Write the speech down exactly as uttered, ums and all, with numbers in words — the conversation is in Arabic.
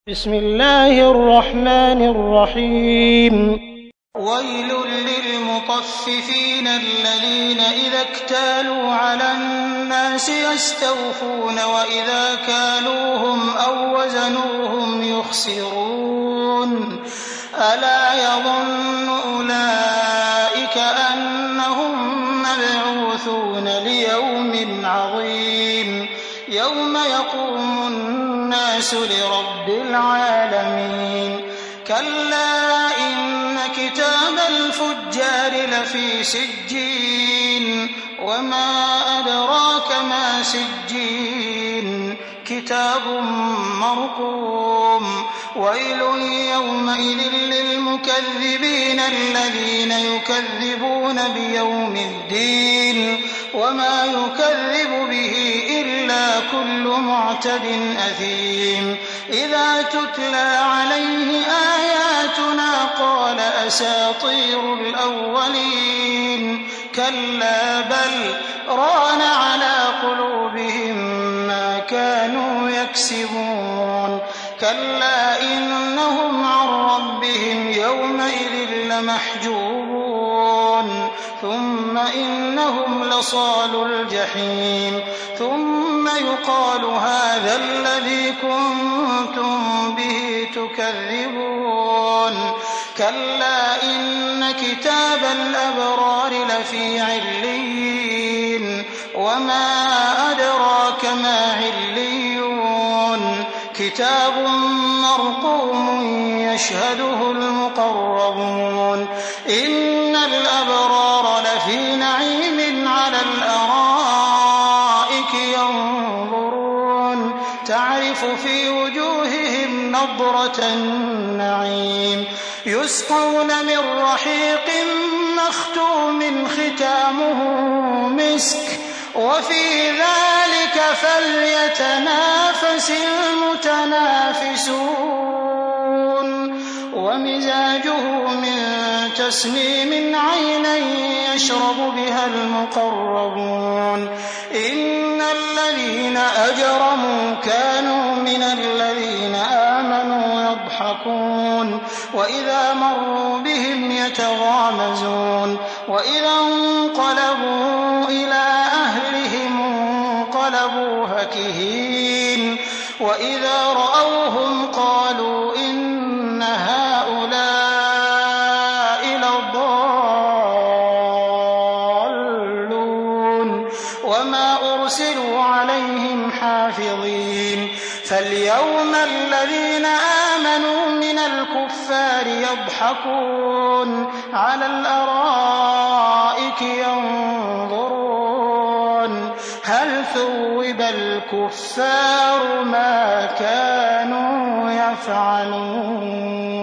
بسم الله الرحمن الرحيم ويل للمطففين الذين إذا اكتالوا على الناس يستوفون وإذا كالوهم أو وزنوهم يخسرون ألا يظن أولئك أنهم مبعوثون ليوم عظيم يوم يقوم الناس لرب العالمين كلا إن كتاب الفجار لفي سجين وما أدراك ما سجين كتاب مرقوم ويل يومئذ للمكذبين الذين يكذبون بيوم الدين وما يكذب به إلا كل معتد أثيم إذا تتلى عليه آياتنا قال أساطير الأولين كلا بل ران على قلوبهم ما كانوا يكسبون كلا إنهم عن ربهم يومئذ لمحجوبون ثم إنهم لصالو الجحيم ثم يقال هذا الذي كنتم به تكذبون كلا إن كتاب الأبرار لفي عليين وما أدراك ما عليون كتاب مرقوم يشهده المقربون إن الأبرار لفي نعيم على الأرائك ينظرون تعرف في وجوههم نضرة النعيم يسقون من رحيق مختوم ختامه مسك وفي ذلك فليتنافس المتنافسون ومزاجه من تسنيم عينا يشرب بها المقربون إن الذين أجرموا كانوا من الذين آمنوا يضحكون وإذا مروا بهم يتغامزون وإذا انقلبوا إلى أهلهم انقلبوا هكهين وإذا رأوهم قالوا إن هؤلاء لضالون وما أرسلوا عليهم حافظين فاليوم الذين آمنوا من الكفار يضحكون على الأرائك ينظرون هل ثوب الكفار ما كانوا يفعلون.